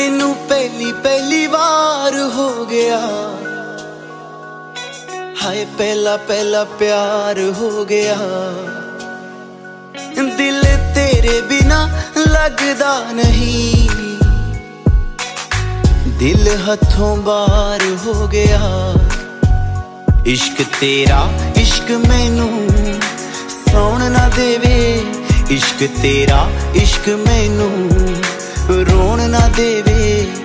तेनू पहली पहली बार हो गया, हाय पहला पहला प्यार हो गया। दिल तेरे बिना लगदा नहीं, दिल हथों बाहर हो गया। इश्क तेरा इश्क मैनू सौण ना देवे, इश्क तेरा इश्क मैनू रोण ना देवे।